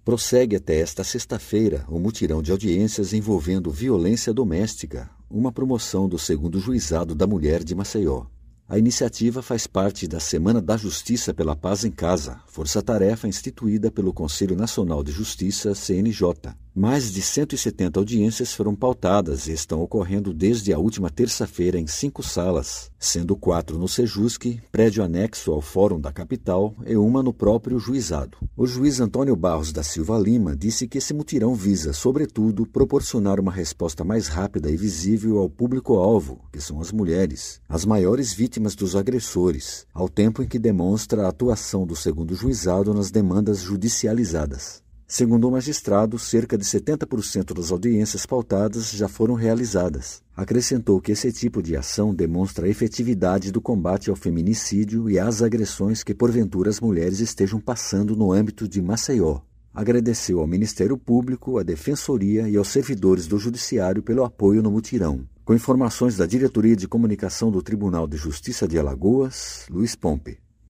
Prossegue até esta sexta-feira o mutirão de audiências envolvendo violência doméstica, uma promoção do 2º Juizado da Mulher de Maceió. A iniciativa faz parte da Semana da Justiça pela Paz em Casa, força-tarefa instituída pelo Conselho Nacional de Justiça, CNJ. Mais de 170 audiências foram pautadas e estão ocorrendo desde a última terça-feira em 5 salas, sendo 4 no Sejusc, prédio anexo ao Fórum da Capital, e uma no próprio juizado. O juiz Antônio Barros da Silva Lima disse que esse mutirão visa, sobretudo, proporcionar uma resposta mais rápida e visível ao público-alvo, que são as mulheres, as maiores vítimas dos agressores, ao tempo em que demonstra a atuação do 2º Juizado nas demandas judicializadas. Segundo o magistrado, cerca de 70% das audiências pautadas já foram realizadas. Acrescentou que esse tipo de ação demonstra a efetividade do combate ao feminicídio e às agressões que porventura as mulheres estejam passando no âmbito de Maceió. Agradeceu ao Ministério Público, à Defensoria e aos servidores do Judiciário pelo apoio no mutirão. Com informações da Diretoria de Comunicação do Tribunal de Justiça de Alagoas, Luiz Pompe.